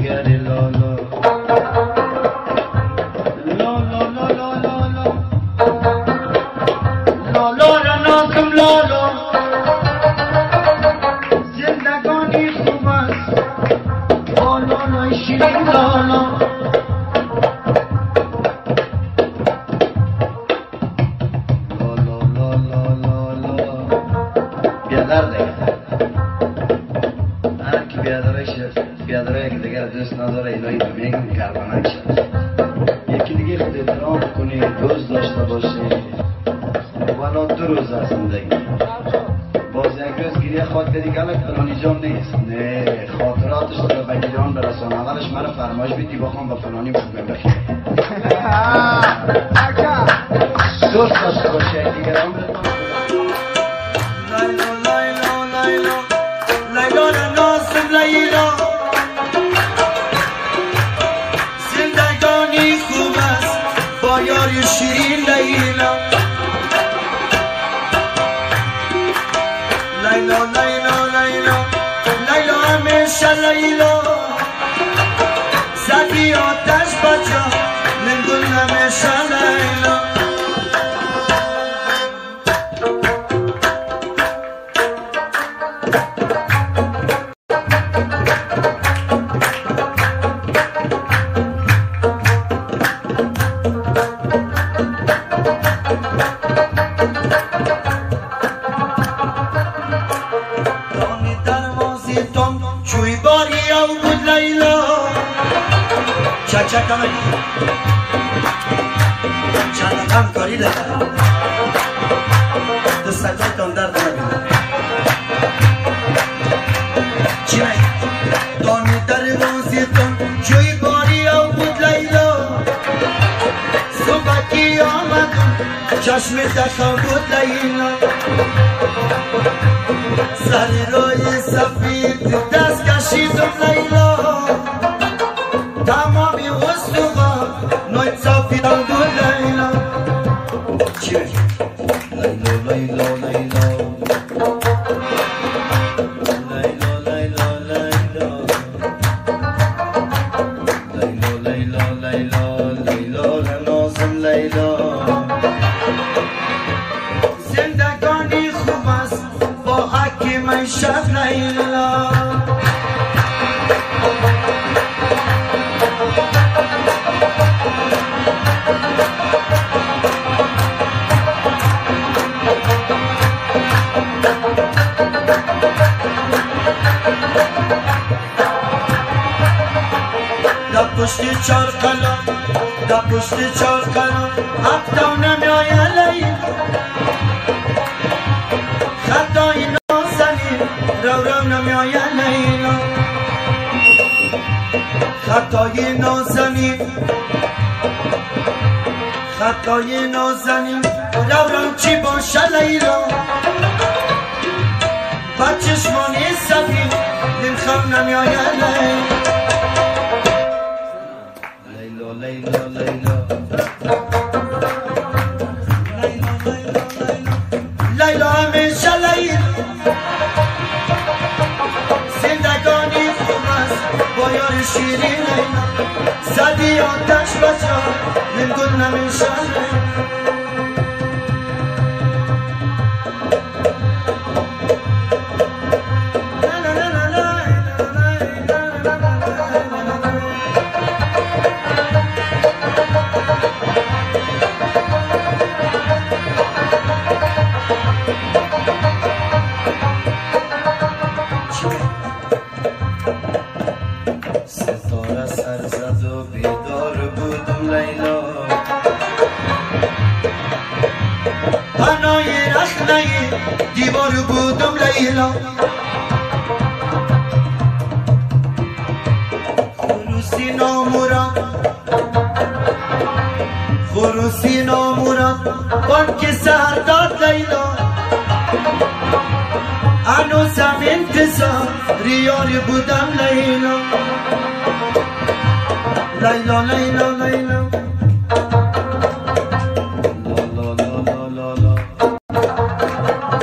جگر لالا لالا لالا لالا لالا را نازم لالا زندگانی خوب است با لالای شیرین لالا بیادره که دیگر دوست نداره الهی بمیگم کربنک شد یکی دیگه خود احترام کنی دوست داشته باشی ولا 2 روز از زندگی باز یک روز گریه خواهد کردی که الک فلانی جان نیست نه خاطراتش رو به بگیران برسان اولش من فرمایش بیدی بخوام به فلانی بخوام بخیر دوست داشته باشی یک دیگران برسان لیلا نازم لیلا زندگانی خوب است با یاری شیرین لیلا لیلا لیلا لیلا لیلا همیشه لیلا زدی آتش بجا من گل همیشه لیلا چوی باری او بود لیلا چک آمدی چند هم کاری لیلا دستای تان درد نبینم چی می دانی در روزی تان چوی باری او بود لیلا صبحکی آمدم چشم دخم بود لیلا سری روی سفید دست کشیدم لیلا تمامی وستوها نوی صافیدم بود لیلا چی لیلا لیلا لیلا لیلا لیلا لیلا لیلا لیلا نازم لیلا زندگانی خوب است با حکی من شب لیلا پشتی 4 قلم دا پشتی 4 قلم هفتم نمیای لیلا خطای نازنی رو نمیای لیلا خطای نازنی خطای نازنی رو چی باشه لیلا با چشمانی سفید نمیخوام نمیای لیلا لیلا لیلا لیلا همیشه لیلا زندگانی خوب است با یار شیرین لیلا زدی آتش بجا من گل نمیشه ستاره سر زد و بیدار بودم لیلا پنای رخنه دیوار بودم لیلا خروسی نامورم بانک سر داد لیلا هنوزم انتظار ریاری بودم لیلا لیلا لیلا لیلا لالا لالا لالا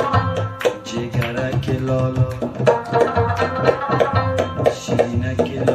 جگرک لالا شینک لالا